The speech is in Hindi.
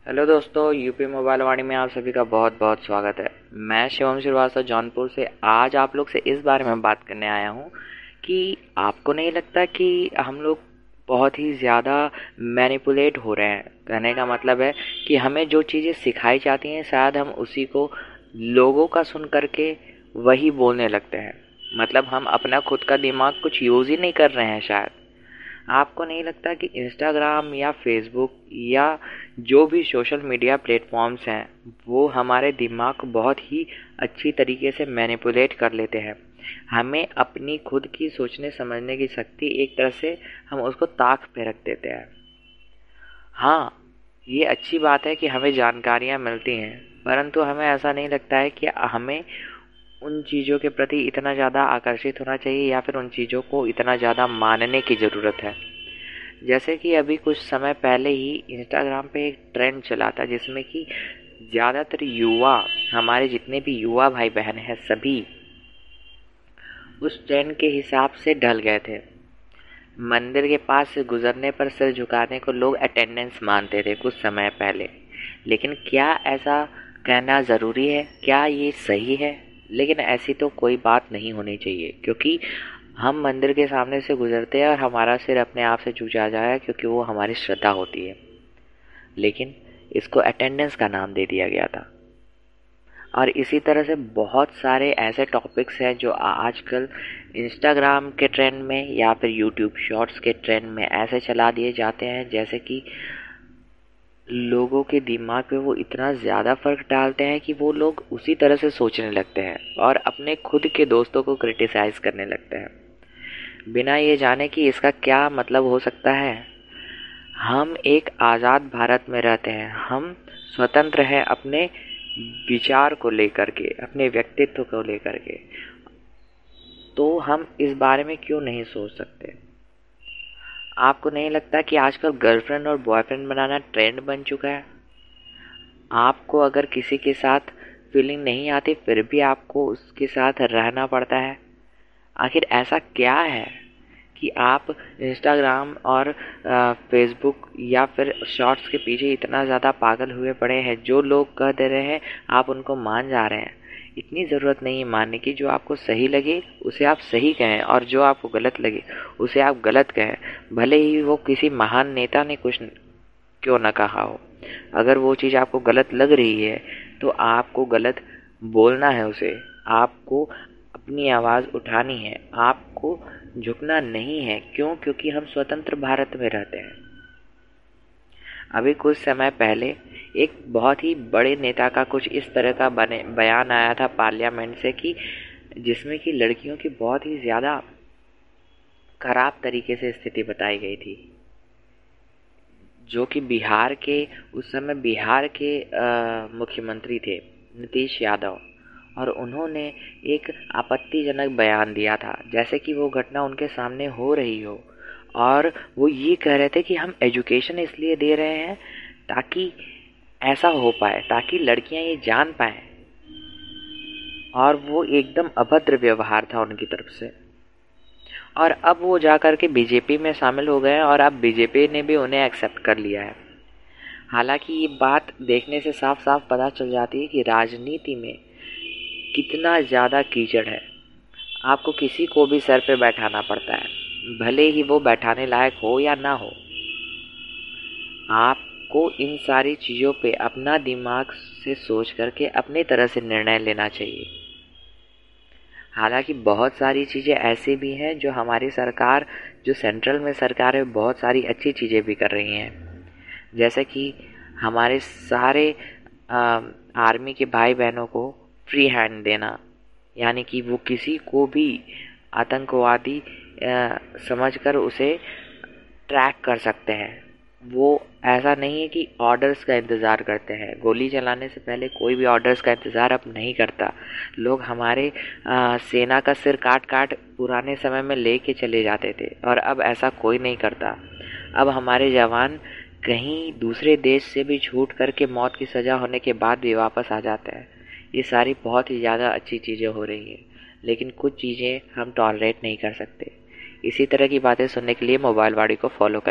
हेलो दोस्तों, यूपी मोबाइल वाणी में आप सभी का बहुत बहुत स्वागत है। मैं शिवम श्रीवास्तव जौनपुर से आज आप लोग से इस बारे में बात करने आया हूँ कि आपको नहीं लगता कि हम लोग बहुत ही ज़्यादा मैनिपुलेट हो रहे हैं। कहने का मतलब है कि हमें जो चीज़ें सिखाई जाती हैं शायद हम उसी को लोगों का सुन करके वही बोलने लगते हैं। मतलब हम अपना खुद का दिमाग कुछ यूज़ ही नहीं कर रहे हैं शायद। आपको नहीं लगता कि इंस्टाग्राम या फेसबुक या जो भी सोशल मीडिया प्लेटफॉर्म्स हैं वो हमारे दिमाग को बहुत ही अच्छी तरीके से मैनिपुलेट कर लेते हैं। हमें अपनी खुद की सोचने समझने की शक्ति एक तरह से हम उसको ताक पे रख देते हैं। हाँ, ये अच्छी बात है कि हमें जानकारियाँ मिलती हैं, परंतु हमें ऐसा नहीं लगता है कि हमें उन चीज़ों के प्रति इतना ज़्यादा आकर्षित होना चाहिए या फिर उन चीज़ों को इतना ज़्यादा मानने की ज़रूरत है। जैसे कि अभी कुछ समय पहले ही इंस्टाग्राम पे एक ट्रेंड चला था जिसमें कि ज़्यादातर युवा, हमारे जितने भी युवा भाई बहन हैं सभी उस ट्रेंड के हिसाब से ढल गए थे। मंदिर के पास से गुजरने पर सिर झुकाने को लोग अटेंडेंस मानते थे कुछ समय पहले। लेकिन क्या ऐसा कहना ज़रूरी है? क्या ये सही है? लेकिन ऐसी तो कोई बात नहीं होनी चाहिए, क्योंकि हम मंदिर के सामने से गुजरते हैं और हमारा सिर अपने आप से झुक जाए क्योंकि वो हमारी श्रद्धा होती है। लेकिन इसको अटेंडेंस का नाम दे दिया गया था। और इसी तरह से बहुत सारे ऐसे टॉपिक्स हैं जो आजकल इंस्टाग्राम के ट्रेंड में या फिर यूट्यूब शॉर्ट्स के ट्रेंड में ऐसे चला दिए जाते हैं जैसे कि लोगों के दिमाग पे वो इतना ज़्यादा फ़र्क डालते हैं कि वो लोग उसी तरह से सोचने लगते हैं और अपने खुद के दोस्तों को क्रिटिसाइज़ करने लगते हैं बिना ये जाने कि इसका क्या मतलब हो सकता है। हम एक आज़ाद भारत में रहते हैं, हम स्वतंत्र हैं अपने विचार को लेकर के, अपने व्यक्तित्व को लेकर के, तो हम इस बारे में क्यों नहीं सोच सकते? आपको नहीं लगता कि आजकल गर्लफ्रेंड और बॉयफ्रेंड बनाना ट्रेंड बन चुका है? आपको अगर किसी के साथ फीलिंग नहीं आती फिर भी आपको उसके साथ रहना पड़ता है। आखिर ऐसा क्या है कि आप इंस्टाग्राम और फेसबुक या फिर शॉर्ट्स के पीछे इतना ज़्यादा पागल हुए पड़े हैं? जो लोग कह दे रहे हैं आप उनको मान जा रहे हैं। इतनी ज़रूरत नहीं है मानने की। जो आपको सही लगे उसे आप सही कहें और जो आपको गलत लगे उसे आप गलत कहें, भले ही वो किसी महान नेता ने कुछ क्यों ना कहा हो। अगर वो चीज़ आपको गलत लग रही है तो आपको गलत बोलना है उसे, आपको अपनी आवाज़ उठानी है, आपको झुकना नहीं है। क्यों? क्योंकि हम स्वतंत्र भारत में रहते हैं। अभी कुछ समय पहले एक बहुत ही बड़े नेता का कुछ इस तरह का बयान आया था पार्लियामेंट से कि जिसमें कि लड़कियों की बहुत ही ज़्यादा खराब तरीके से स्थिति बताई गई थी, जो कि बिहार के उस समय बिहार के मुख्यमंत्री थे नीतीश यादव, और उन्होंने एक आपत्तिजनक बयान दिया था जैसे कि वो घटना उनके सामने हो रही हो। और वो ये कह रहे थे कि हम एजुकेशन इसलिए दे रहे हैं ताकि ऐसा हो पाए, ताकि लड़कियां ये जान पाएं। और वो एकदम अभद्र व्यवहार था उनकी तरफ से। और अब वो जा कर के बीजेपी में शामिल हो गए और अब बीजेपी ने भी उन्हें एक्सेप्ट कर लिया है। हालांकि ये बात देखने से साफ साफ पता चल जाती है कि राजनीति में कितना ज़्यादा कीचड़ है। आपको किसी को भी सर पे बैठाना पड़ता है, भले ही वो बैठाने लायक हो या ना हो। आपको इन सारी चीज़ों पे अपना दिमाग से सोच करके अपनी तरह से निर्णय लेना चाहिए। हालांकि बहुत सारी चीज़ें ऐसी भी हैं जो हमारी सरकार, जो सेंट्रल में सरकार है, बहुत सारी अच्छी चीज़ें भी कर रही हैं। जैसे कि हमारे सारे आर्मी के भाई बहनों को फ्री हैंड देना, यानी कि वो किसी को भी आतंकवादी समझकर उसे ट्रैक कर सकते हैं। वो ऐसा नहीं है कि ऑर्डर्स का इंतज़ार करते हैं। गोली चलाने से पहले कोई भी ऑर्डर्स का इंतज़ार अब नहीं करता। लोग हमारे सेना का सिर काट काट पुराने समय में लेके चले जाते थे और अब ऐसा कोई नहीं करता। अब हमारे जवान कहीं दूसरे देश से भी छूट करके मौत की सज़ा होने के बाद भी वापस आ जाते हैं। ये सारी बहुत ही ज़्यादा अच्छी चीज़ें हो रही हैं, लेकिन कुछ चीज़ें हम टॉलरेट नहीं कर सकते। इसी तरह की बातें सुनने के लिए मोबाइल वाणी को फॉलो करें।